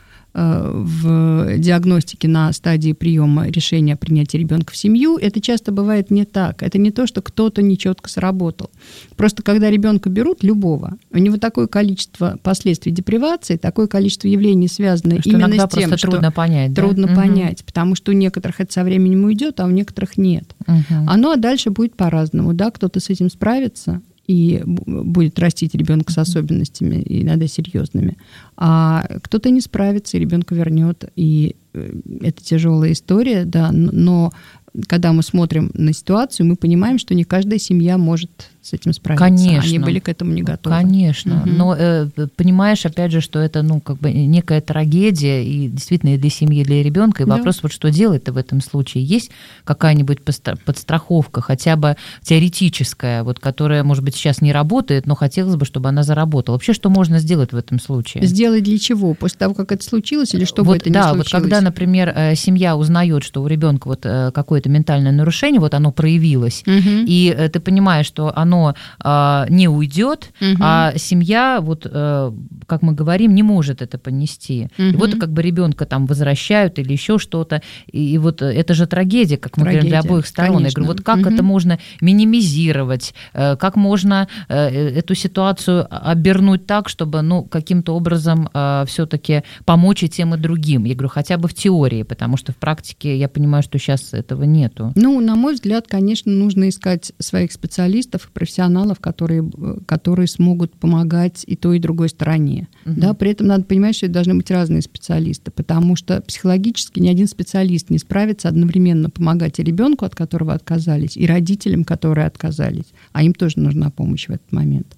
в диагностике на стадии приема решения о принятии ребенка в семью. Это часто бывает не так. Это не то, что кто-то нечетко сработал. Просто когда ребенка берут, любого, у него такое количество последствий депривации, такое количество явлений связано что именно с тем, что трудно понять. Трудно да? понять, угу. потому что у некоторых это со временем уйдет, а у некоторых нет. Угу. Оно дальше будет по-разному. Да? Кто-то с этим справится и будет растить ребенка с особенностями, иногда серьезными. А кто-то не справится, и ребенка вернет. И это тяжелая история, да, но когда мы смотрим на ситуацию, мы понимаем, что не каждая семья может с этим справиться. Конечно. Они были к этому не готовы. Конечно. Угу. Но э, понимаешь, опять же, что это, ну, как бы некая трагедия, и действительно и для семьи, и для ребенка. И да. вопрос, вот что делать-то в этом случае? Есть какая-нибудь подстраховка, хотя бы теоретическая, вот, которая, может быть, сейчас не работает, но хотелось бы, чтобы она заработала. Вообще, что можно сделать в этом случае? Сделать для чего? После того, как это случилось, или чтобы вот, это не да, случилось? Вот когда, например, семья узнает, что у ребенка вот какое-то ментальное нарушение, вот оно проявилось, угу. и ты понимаешь, что оно а, не уйдет, угу. а семья, вот, а, как мы говорим, не может это понести. Угу. И вот как бы ребенка там возвращают или еще что-то, и, и вот это же трагедия, как мы трагедия, говорим, для обоих сторон. Конечно. Я говорю, вот как угу. это можно минимизировать, как можно эту ситуацию обернуть так, чтобы, ну, каким-то образом а, все-таки помочь и тем, и другим. Я говорю, хотя бы в теории, потому что в практике я понимаю, что сейчас этого нету. Ну, на мой взгляд, конечно, нужно искать своих специалистов, профессионалов, которые, которые смогут помогать и той, и другой стороне. Угу. Да, при этом надо понимать, что это должны быть разные специалисты, потому что психологически ни один специалист не справится одновременно помогать и ребенку, от которого отказались, и родителям, которые отказались. А им тоже нужна помощь в этот момент.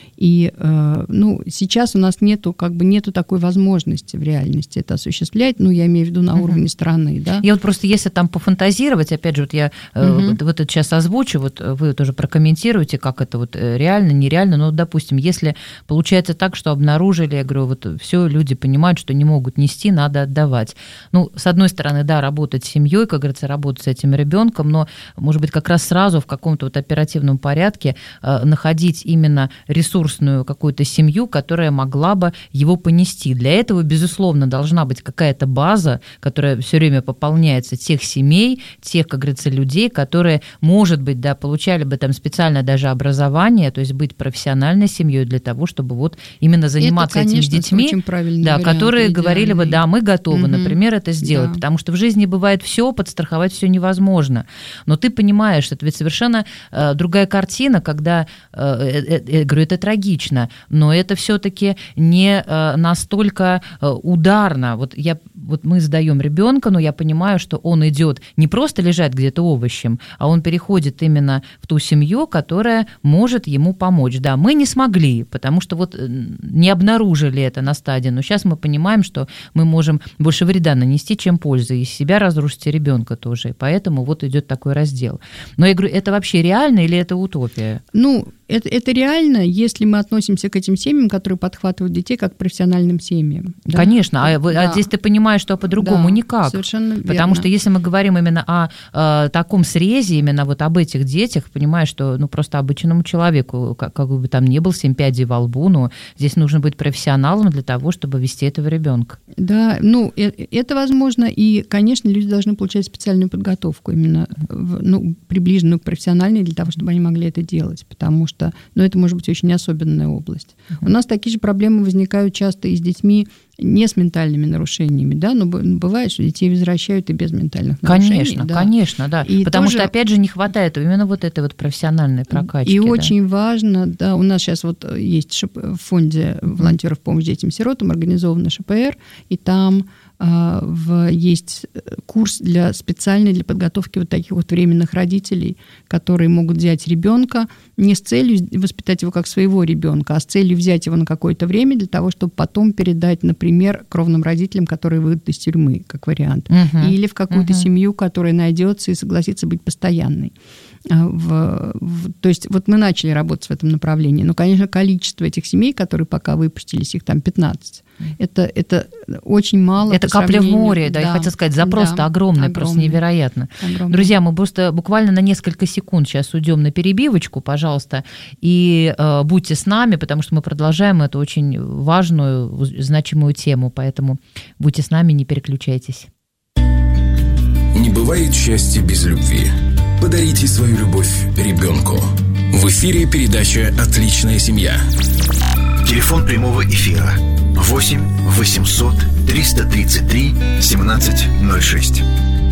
И э, ну, сейчас у нас нету, как бы нету такой возможности в реальности это осуществлять, ну, я имею в виду на uh-huh. уровне страны, да. И вот просто если там пофантазировать, опять же, вот я uh-huh. вот, вот это сейчас озвучу, вот вы тоже прокомментируете, как это вот реально, нереально, но, допустим, если получается так, что обнаружили, я говорю, вот все, люди понимают, что не могут нести, надо отдавать. Ну, с одной стороны, да, работать с семьей, как говорится, работать с этим ребенком, но, может быть, как раз сразу в каком-то вот оперативном порядке э, находить именно ресурс какую-то семью, которая могла бы его понести. Для этого, безусловно, должна быть какая-то база, которая все время пополняется тех семей, тех, как говорится, людей, которые, может быть, да, получали бы там специальное даже образование, то есть быть профессиональной семьей для того, чтобы вот именно заниматься это, конечно, этими детьми, да, которые идеальный. Говорили бы, да, мы готовы, угу. например, это сделать, да. потому что в жизни бывает все, подстраховать все невозможно. Но ты понимаешь, это ведь совершенно э, другая картина, когда, э, э, э, я говорю, это трагедия, логично, но это все-таки не настолько ударно. Вот, я, вот мы сдаем ребенка, но я понимаю, что он идет не просто лежать где-то овощем, а он переходит именно в ту семью, которая может ему помочь. Да, мы не смогли, потому что вот не обнаружили это на стадии, но сейчас мы понимаем, что мы можем больше вреда нанести, чем пользы, и себя разрушить, и ребенка тоже. И поэтому вот идет такой раздел. Но я говорю, это вообще реально или это утопия? Ну, это, это реально, если мы относимся к этим семьям, которые подхватывают детей как к профессиональным семьям. Да? Конечно, а, да. а здесь ты понимаешь, что по-другому да, никак. Совершенно верно. Потому что если мы говорим именно о, о таком срезе, именно вот об этих детях, понимаешь, что ну, просто обычному человеку, как, как бы там ни был, семь пядей во лбу, но здесь нужно быть профессионалом для того, чтобы вести этого ребенка. Да, ну, это возможно, и, конечно, люди должны получать специальную подготовку, именно ну, приближенную к профессиональной, для того, чтобы они могли это делать, потому что ну, это может быть очень особенная область. Uh-huh. У нас такие же проблемы возникают часто и с детьми не с ментальными нарушениями, да, но бывает, что детей возвращают и без ментальных нарушений. Конечно, да. конечно, да, и потому тоже, что, опять же, не хватает именно вот этой вот профессиональной прокачки. И да. очень важно, да, у нас сейчас вот есть в фонде волонтеров помощи детям-сиротам организована ШПР, и там есть курс для, специальный для подготовки вот таких вот временных родителей, которые могут взять ребенка не с целью воспитать его как своего ребенка, а с целью взять его на какое-то время для того, чтобы потом передать, например, кровным родителям, которые выйдут из тюрьмы, как вариант, uh-huh. или в какую-то uh-huh. семью, которая найдется и согласится быть постоянной. В, в, то есть вот мы начали работать в этом направлении. Но, конечно, количество этих семей, которые пока выпустились, их там пятнадцать, это, это очень мало. Это капля в море, да, да, я хотела сказать, запрос-то да, огромный, огромный, просто невероятно. Огромный. Друзья, мы просто буквально на несколько секунд сейчас уйдем на перебивочку, пожалуйста, и э, будьте с нами, потому что мы продолжаем эту очень важную, значимую тему, поэтому будьте с нами, не переключайтесь. Не бывает счастья без любви. Подарите свою любовь ребенку. В эфире передача «Отличная семья». Телефон прямого эфира восемь восемьсот триста тридцать три семнадцать ноль шесть.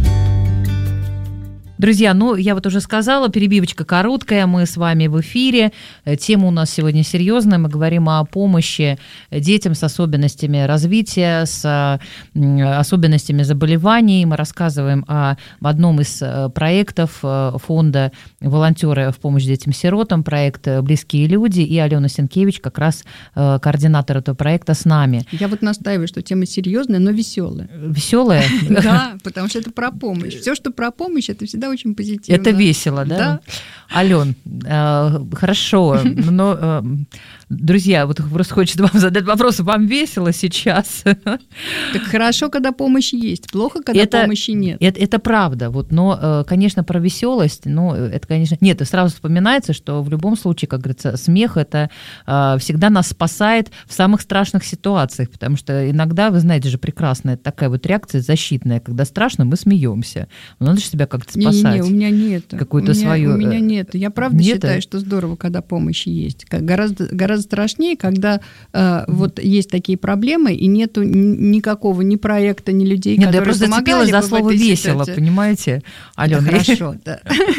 Друзья, ну, я вот уже сказала, перебивочка короткая, мы с вами в эфире. Тема у нас сегодня серьезная, мы говорим о помощи детям с особенностями развития, с особенностями заболеваний. Мы рассказываем о одном из проектов фонда «Волонтеры в помощь детям-сиротам», проект «Близкие люди», и Алена Сенкевич, как раз координатор этого проекта, с нами. Я вот настаиваю, что тема серьезная, но веселая. Веселая? Да, потому что это про помощь. Все, что про помощь, это всегда очень позитивно. Это весело, да? Да. Ален, э, хорошо, но, э, друзья, вот просто хочется вам задать вопрос, вам весело сейчас? Так хорошо, когда помощь есть, плохо, когда это, помощи нет. Это, это правда, вот, но, конечно, про веселость, ну, это, конечно, нет, сразу вспоминается, что в любом случае, как говорится, смех, это э, всегда нас спасает в самых страшных ситуациях, потому что иногда, вы знаете же прекрасно, это такая вот реакция защитная, когда страшно, мы смеемся, надо же себя как-то спасать. Не, не, у меня нет. Какую-то у меня, свою... У меня нет. Я правда нет? считаю, что здорово, когда помощь есть. Гораздо, гораздо страшнее, когда э, вот есть такие проблемы, и нету никакого ни проекта, ни людей, нет, которые помогали. Нет, я просто зацепилась за слово «весело», ситуации. Понимаете, Алена? Хорошо, да.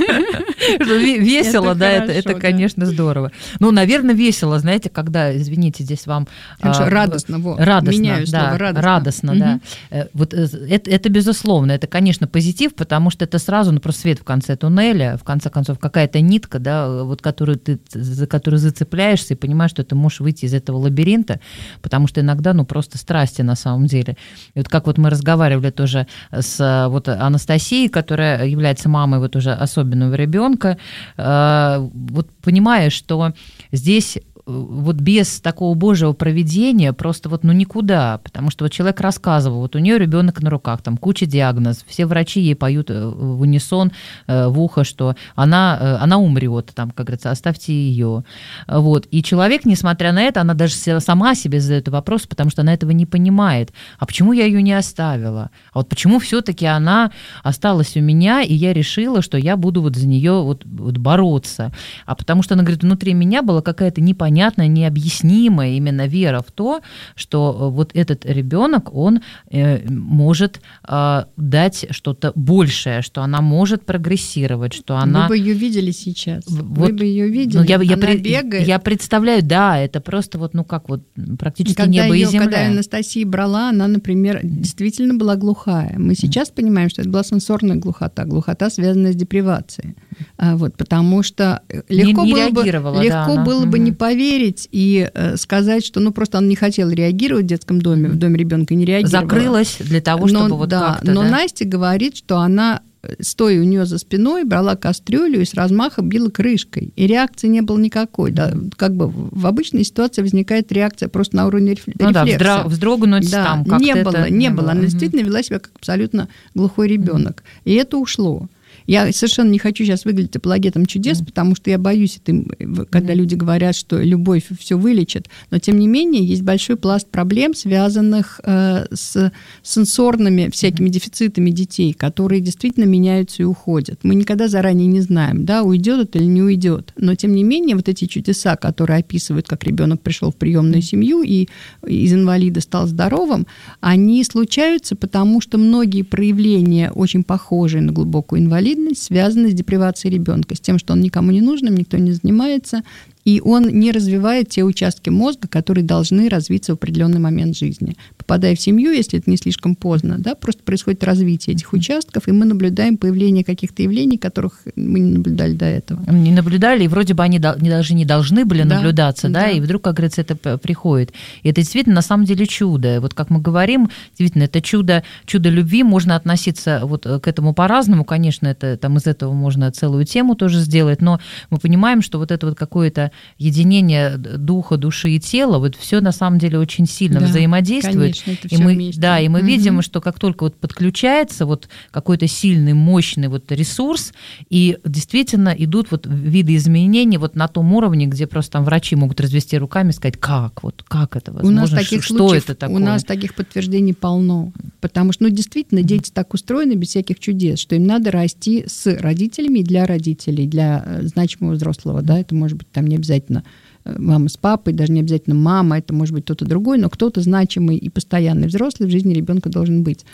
Весело, да, это, конечно, здорово. Ну, наверное, весело, знаете, когда, извините, здесь вам... Радостно, вот. Радостно, да. Радостно, да. Вот это, безусловно, это, конечно, позитив, потому что это сразу, ну, просто свет в конце туннеля, в конце концов, какая-то нитка, да, вот, которую ты, за которую зацепляешься и понимаешь, что ты можешь выйти из этого лабиринта, потому что иногда, ну, просто страсти на самом деле. И вот как вот мы разговаривали тоже с вот Анастасией, которая является мамой вот уже особенного ребенка, вот понимаешь, что здесь вот без такого божьего провидения просто вот ну никуда, потому что вот человек рассказывал, вот у нее ребенок на руках, там куча диагнозов, все врачи ей поют в унисон в ухо, что она, она умрет, там, как говорится, оставьте ее. Вот. И человек, несмотря на это, она даже сама себе задает вопрос, потому что она этого не понимает. А почему я ее не оставила? А вот почему все-таки она осталась у меня, и я решила, что я буду вот за нее вот, вот бороться? А потому что она говорит, внутри меня была какая-то непонятная, понятная, необъяснимая именно вера в то, что вот этот ребенок, он э, может э, дать что-то большее, что она может прогрессировать, что она... Вы бы ее видели сейчас, вот, вы бы ее видели, ну, я, я, она при, бегает. Я представляю, да, это просто вот, ну как вот, практически когда небо ее, и земля. Когда Анастасия брала, она, например, действительно была глухая. Мы сейчас mm. понимаем, что это была сенсорная глухота, глухота, связанная с депривацией. А, вот, потому что легко не, не было, бы, легко да, было она... бы не поверить и э, сказать, что ну просто она не хотела реагировать в детском доме, в доме ребенка не реагировала. Закрылась для того, чтобы но, вот да, как-то... Но да? Настя говорит, что она, стоя у нее за спиной, брала кастрюлю и с размаха била крышкой. И реакции не было никакой. Да, как бы в обычной ситуации возникает реакция просто на уровне рефлекса. Ну да, вздра- вздрогнуть да, там как-то. Не было, это... не было. Она действительно вела себя как абсолютно глухой ребенок. И это ушло. Я совершенно не хочу сейчас выглядеть апологетом чудес, mm. потому что я боюсь, это, когда mm. люди говорят, что любовь все вылечит. Но, тем не менее, есть большой пласт проблем, связанных э, с сенсорными всякими mm. дефицитами детей, которые действительно меняются и уходят. Мы никогда заранее не знаем, да, уйдет это или не уйдет. Но, тем не менее, вот эти чудеса, которые описывают, как ребенок пришел в приемную семью и из инвалида стал здоровым, они случаются, потому что многие проявления, очень похожие на глубокую инвалидность, инвалидность связана с депривацией ребенка, с тем, что он никому не нужен, никто не занимается, и он не развивает те участки мозга, которые должны развиться в определенный момент жизни. Попадая в семью, если это не слишком поздно, да, просто происходит развитие этих участков, и мы наблюдаем появление каких-то явлений, которых мы не наблюдали до этого. Не наблюдали, и вроде бы они даже не должны были да, наблюдаться, да, да, и вдруг, как говорится, это приходит. И это действительно, на самом деле, чудо. Вот как мы говорим, действительно, это чудо, чудо любви, можно относиться вот к этому по-разному, конечно, это, там из этого можно целую тему тоже сделать, но мы понимаем, что вот это вот какое-то единение духа, души и тела, вот все на самом деле очень сильно да, взаимодействует. Конечно, это все и мы, вместе. Да, и мы угу. видим, что как только вот подключается вот какой-то сильный, мощный вот ресурс, и действительно идут вот виды изменений вот на том уровне, где просто там врачи могут развести руками и сказать, как, вот, как это возможно, у нас таких что случаев, это такое? У нас таких подтверждений полно, потому что, ну, действительно, дети так устроены без всяких чудес, что им надо расти с родителями и для родителей, для значимого взрослого, да, это может быть там не обязательно мама с папой, даже не обязательно мама, это может быть кто-то другой, но кто-то значимый и постоянный взрослый в жизни ребенка должен быть.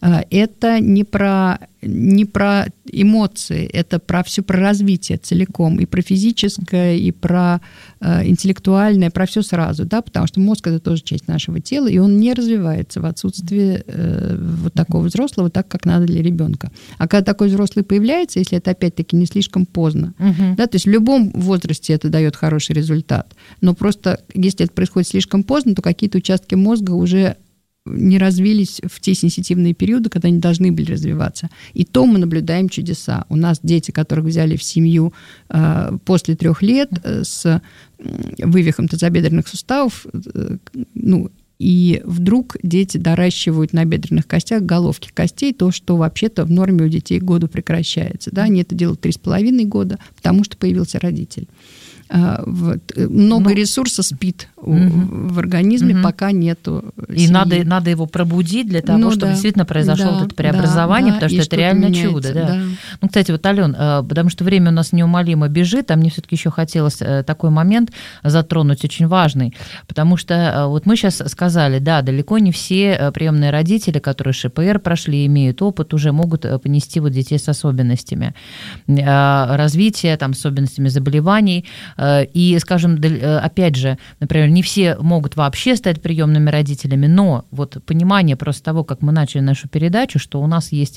Это не про, не про эмоции, это про все, про развитие целиком, и про физическое, и про интеллектуальное, про все сразу, да, потому что мозг — это тоже часть нашего тела, и он не развивается в отсутствии вот такого взрослого так, как надо для ребенка. А когда такой взрослый появляется, если это опять-таки не слишком поздно, угу. да, то есть в любом возрасте это дает хороший результат, но просто если это происходит слишком поздно, то какие-то участки мозга уже не развились в те сенситивные периоды, когда они должны были развиваться. И то мы наблюдаем чудеса. У нас дети, которых взяли в семью э, после трех лет э, с вывихом тазобедренных суставов, э, ну, и вдруг дети доращивают на бедренных костях головки костей, то, что вообще-то в норме у детей к году прекращается. Да? Они это делают три с половиной года, потому что появился родитель. Вот. Много ну, ресурса спит угу. в организме, угу. пока нету семьи. И надо, надо его пробудить для того, ну, чтобы да, действительно произошло да, вот это преобразование, да, потому что это реально чудо. Да. Да. Ну, кстати, вот, Алён, потому что время у нас неумолимо бежит, а мне все-таки еще хотелось такой момент затронуть, очень важный, потому что вот мы сейчас сказали, да, далеко не все приемные родители, которые ШПР прошли, имеют опыт, уже могут понести вот детей с особенностями развития, там, особенностями заболеваний. И, скажем, опять же, например, не все могут вообще стать приемными родителями, но вот понимание просто того, как мы начали нашу передачу, что у нас есть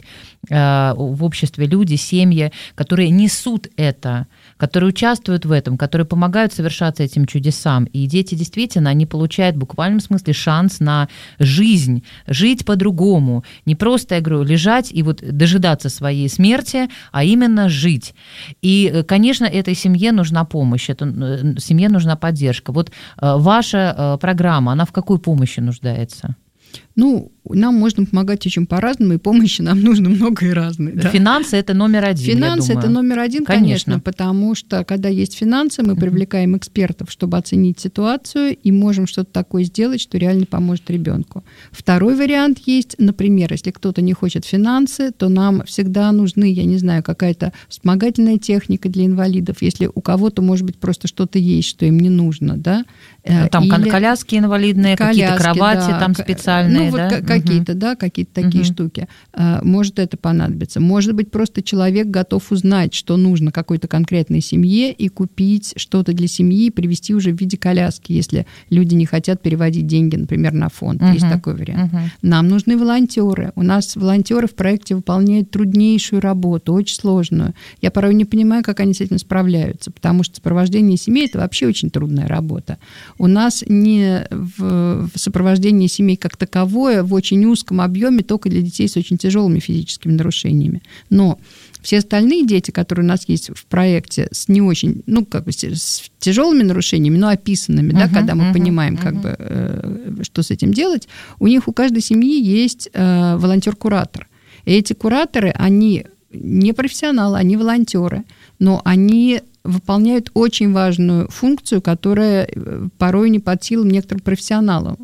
в обществе люди, семьи, которые несут это, которые участвуют в этом, которые помогают совершаться этим чудесам. И дети действительно, они получают в буквальном смысле шанс на жизнь, жить по-другому. Не просто, я говорю, лежать и вот дожидаться своей смерти, а именно жить. И, конечно, этой семье нужна помощь. Это, семье нужна поддержка. Вот ваша программа, она в какой помощи нуждается? Ну, нам можно помогать очень по-разному, и помощи нам нужно много и разной. Да? Финансы – это номер один, Финансы – это номер один, конечно. конечно, потому что, когда есть финансы, мы uh-huh. привлекаем экспертов, чтобы оценить ситуацию, и можем что-то такое сделать, что реально поможет ребенку. Второй вариант есть, например, если кто-то не хочет финансы, то нам всегда нужны, я не знаю, какая-то вспомогательная техника для инвалидов, если у кого-то, может быть, просто что-то есть, что им не нужно, да. Там или коляски инвалидные, коляски, какие-то кровати да, там специальные, ну, да? Вот какие-то, угу. да, какие-то такие угу. штуки. Может это понадобиться. Может быть, просто человек готов узнать, что нужно какой-то конкретной семье, и купить что-то для семьи и привезти уже в виде коляски, если люди не хотят переводить деньги, например, на фонд. Угу. Есть такой вариант. Угу. Нам нужны волонтеры. У нас волонтеры в проекте выполняют труднейшую работу, очень сложную. Я порой не понимаю, как они с этим справляются, потому что сопровождение семей – это вообще очень трудная работа. У нас не в сопровождении семей как таковое, в очень узком объеме, только для детей с очень тяжелыми физическими нарушениями. Но все остальные дети, которые у нас есть в проекте с не очень, ну, как бы с тяжелыми нарушениями, но описанными, uh-huh, да, когда мы uh-huh, uh-huh. как бы, э, что с этим делать, у них у каждой семьи есть э, волонтер-куратор. И эти кураторы, они не профессионалы, они волонтеры, но они выполняют очень важную функцию, которая порой не под силам некоторым профессионалам,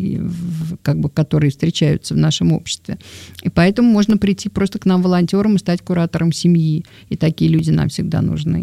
как бы, которые встречаются в нашем обществе. И поэтому можно прийти просто к нам волонтерам и стать куратором семьи. И такие люди нам всегда нужны.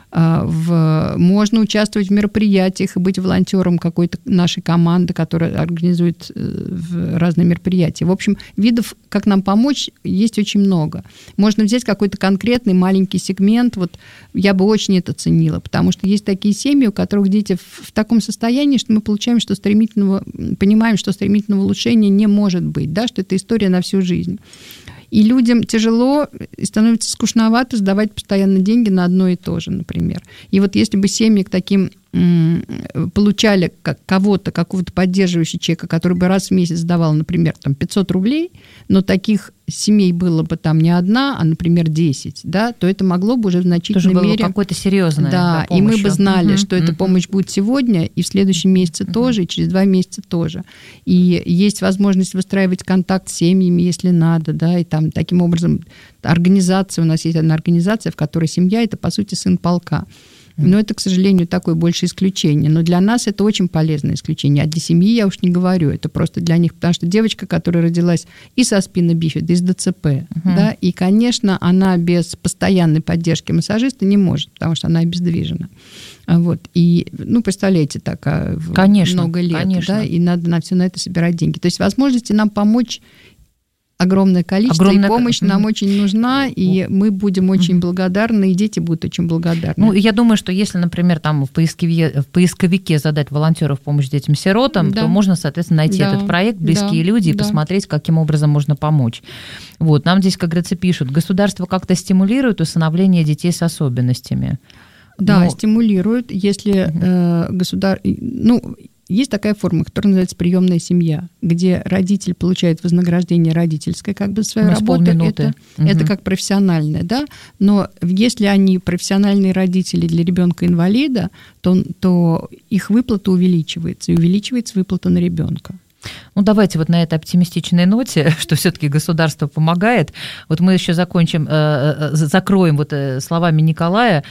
В... Можно участвовать в мероприятиях и быть волонтером какой-то нашей команды, которая организует разные мероприятия. В общем, видов, как нам помочь, есть очень много. Можно взять какой-то конкретный маленький сегмент. Вот я бы очень это ценила, потому что есть такие семьи, у которых дети в таком состоянии, что мы получаем, что стремительного, понимаем, что стремительного улучшения не может быть, да, что это история на всю жизнь. И людям тяжело и становится скучновато сдавать постоянно деньги на одно и то же, например. И вот если бы семьи к таким м- получали как кого-то, какого-то поддерживающего человека, который бы раз в месяц сдавал, например, там пятьсот рублей, но таких семей было бы там не одна, а, например, десять, да, то это могло бы уже в значительной тоже мере... было какое-то серьезное. Да, и мы бы знали, угу, что угу. эта помощь будет сегодня, и в следующем месяце угу. тоже, и через два месяца тоже. И есть возможность выстраивать контакт с семьями, если надо, да, и там таким образом организация, у нас есть одна организация, в которой семья – это, по сути, сын полка. Но это, к сожалению, такое больше исключение. Но для нас это очень полезное исключение. А для семьи я уж не говорю. Это просто для них. Потому что девочка, которая родилась и со спина бифида, и с ДЦП, uh-huh. да, и, конечно, она без постоянной поддержки массажиста не может, потому что она обездвижена. Вот. И, ну, представляете, так конечно, много лет, конечно. Да, и надо на все на это собирать деньги. То есть возможности нам помочь огромное количество, Огромное... и помощь нам очень нужна, и мы будем очень благодарны, и дети будут очень благодарны. Ну, я думаю, что если, например, там в поисковике, в поисковике задать волонтеров помощь детям-сиротам, да. то можно, соответственно, найти да. этот проект «Близкие да. люди» и да. посмотреть, каким образом можно помочь. Вот. Нам здесь, как говорится, пишут, государство как-то стимулирует усыновление детей с особенностями. Да, Но... стимулирует, если угу. э, государство... Ну, есть такая форма, которая называется приемная семья, где родитель получает вознаграждение родительское как бы за свою работу. Это, угу. это как профессиональное, да. Но если они профессиональные родители для ребенка-инвалида, то, то их выплата увеличивается, и увеличивается выплата на ребенка. Ну, давайте вот на этой оптимистичной ноте, что все-таки государство помогает. Вот мы еще закончим, закроем вот словами Николая,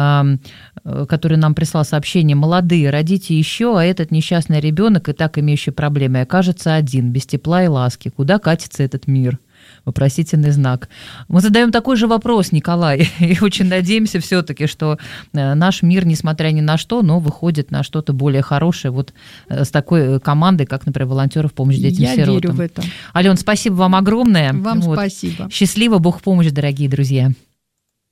который нам прислал сообщение: молодые, родите еще, а этот несчастный ребенок, и так имеющий проблемы, окажется один, без тепла и ласки. Куда катится этот мир? Вопросительный знак. Мы задаем такой же вопрос, Николай, и очень надеемся все-таки, что наш мир, несмотря ни на что, но выходит на что-то более хорошее вот с такой командой, как, например, волонтеров помощи детям-сиротам. Я верю в это. Ален, спасибо вам огромное. Вам вот. Спасибо. Счастливо, Бог в помощь, дорогие друзья.